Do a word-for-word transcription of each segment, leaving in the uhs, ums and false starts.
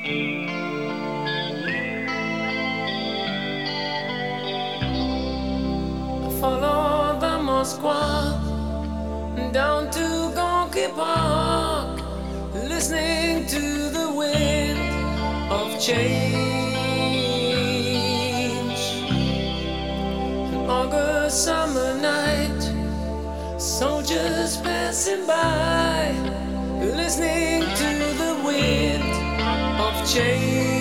Follow the Moskva down to Gonky Park, listening to the wind of change. An August summer night, soldiers passing by, listening to the wind of change.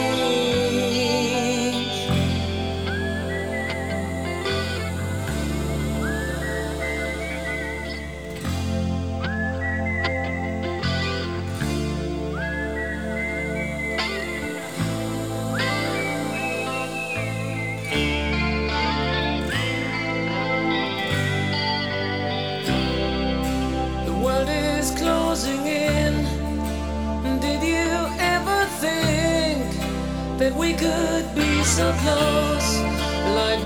Closing in. Did you ever think that we could be so close, like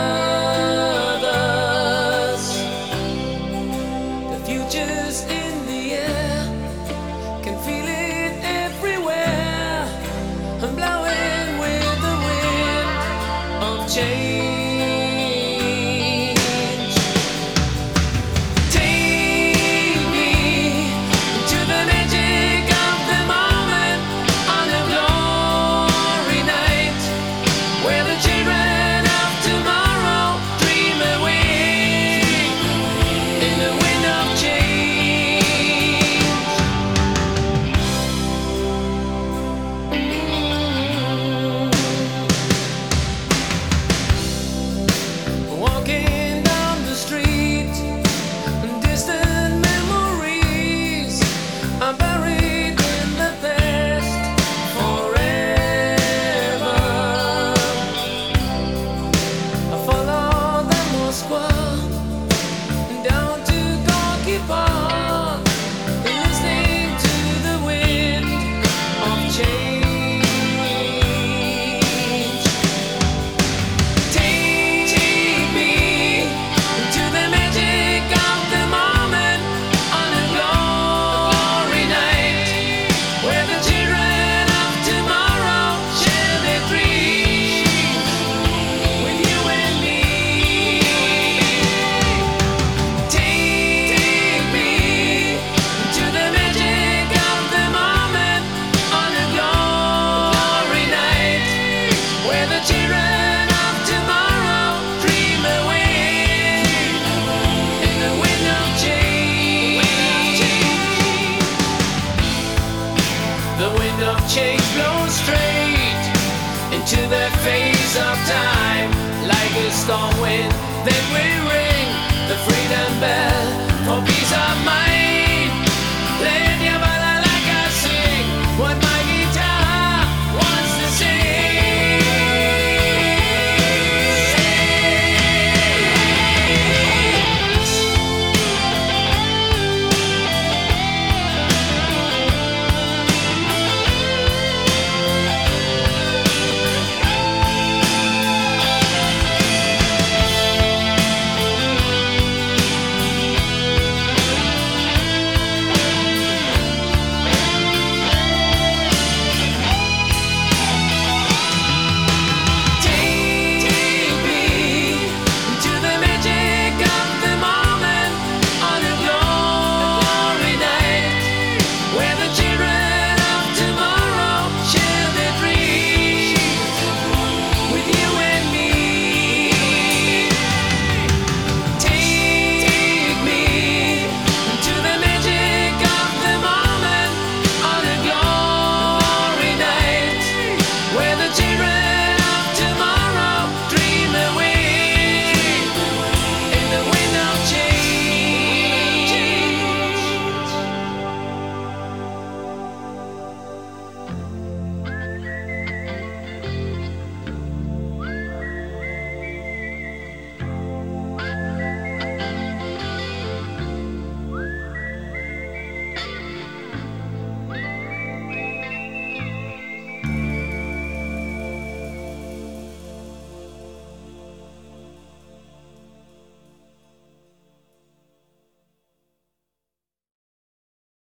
brothers? The future's in the air, can feel it everywhere. I'm blowing with the wind of change. Change blows straight into the face of time, like a storm wind. Then we ring the freedom bell for peace of mind.